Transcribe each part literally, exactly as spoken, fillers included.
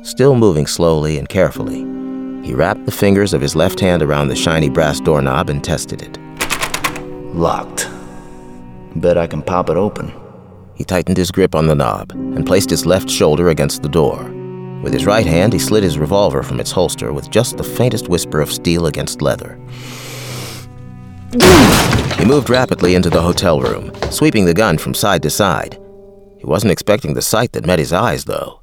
Still moving slowly and carefully, he wrapped the fingers of his left hand around the shiny brass doorknob and tested it. Locked. Bet I can pop it open. He tightened his grip on the knob and placed his left shoulder against the door. With his right hand, he slid his revolver from its holster with just the faintest whisper of steel against leather. He moved rapidly into the hotel room, sweeping the gun from side to side. He wasn't expecting the sight that met his eyes, though.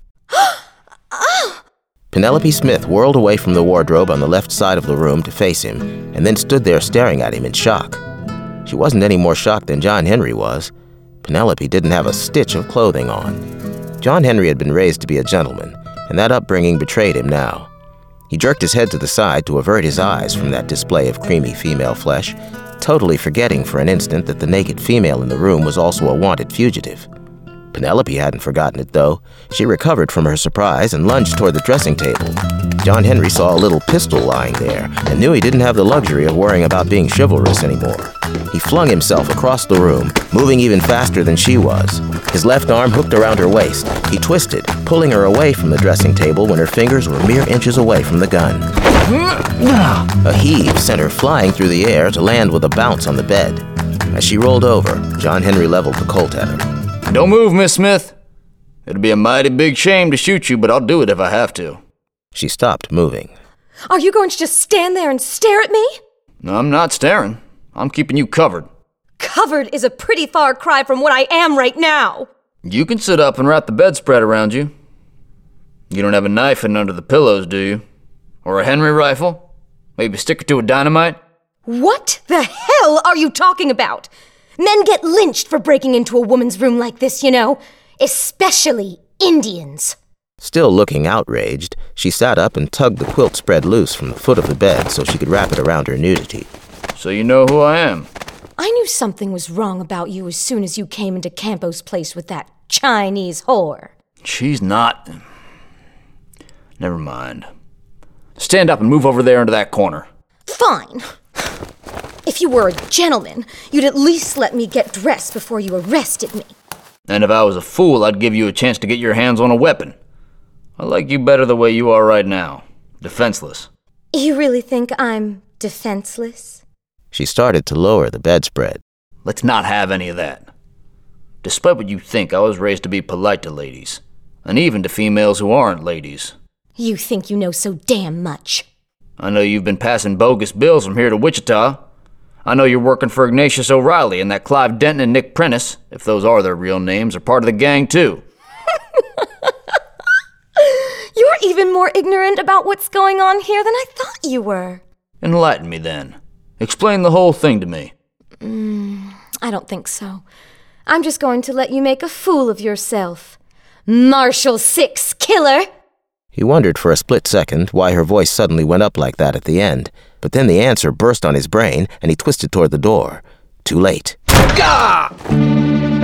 Penelope Smith whirled away from the wardrobe on the left side of the room to face him, and then stood there staring at him in shock. She wasn't any more shocked than John Henry was. Penelope didn't have a stitch of clothing on. John Henry had been raised to be a gentleman, and that upbringing betrayed him now. He jerked his head to the side to avert his eyes from that display of creamy female flesh, totally forgetting for an instant that the naked female in the room was also a wanted fugitive. Penelope hadn't forgotten it, though. She recovered from her surprise and lunged toward the dressing table. John Henry saw a little pistol lying there and knew he didn't have the luxury of worrying about being chivalrous anymore. He flung himself across the room, moving even faster than she was. His left arm hooked around her waist. He twisted, pulling her away from the dressing table when her fingers were mere inches away from the gun. A heave sent her flying through the air to land with a bounce on the bed. As she rolled over, John Henry leveled the Colt at her. Don't move, Miss Smith. It'd be a mighty big shame to shoot you, but I'll do it if I have to. She stopped moving. Are you going to just stand there and stare at me? No, I'm not staring. I'm keeping you covered. Covered is a pretty far cry from what I am right now. You can sit up and wrap the bedspread around you. You don't have a knife hidden under the pillows, do you? Or a Henry rifle? Maybe stick it to a dynamite? What the hell are you talking about? Men get lynched for breaking into a woman's room like this, you know. Especially Indians. Still looking outraged, she sat up and tugged the quilt spread loose from the foot of the bed so she could wrap it around her nudity. So you know who I am? I knew something was wrong about you as soon as you came into Campo's place with that Chinese whore. She's not... Never mind. Stand up and move over there into that corner. Fine. If you were a gentleman, you'd at least let me get dressed before you arrested me. And if I was a fool, I'd give you a chance to get your hands on a weapon. I like you better the way you are right now. Defenseless. You really think I'm defenseless? She started to lower the bedspread. Let's not have any of that. Despite what you think, I was raised to be polite to ladies. And even to females who aren't ladies. You think you know so damn much. I know you've been passing bogus bills from here to Wichita. I know you're working for Ignatius O'Reilly and that Clive Denton and Nick Prentice, if those are their real names, are part of the gang too. You're even more ignorant about what's going on here than I thought you were. Enlighten me then. Explain the whole thing to me. Mm, I don't think so. I'm just going to let you make a fool of yourself. Marshall Six Killer! He wondered for a split second why her voice suddenly went up like that at the end, but then the answer burst on his brain and he twisted toward the door. Too late. Gah!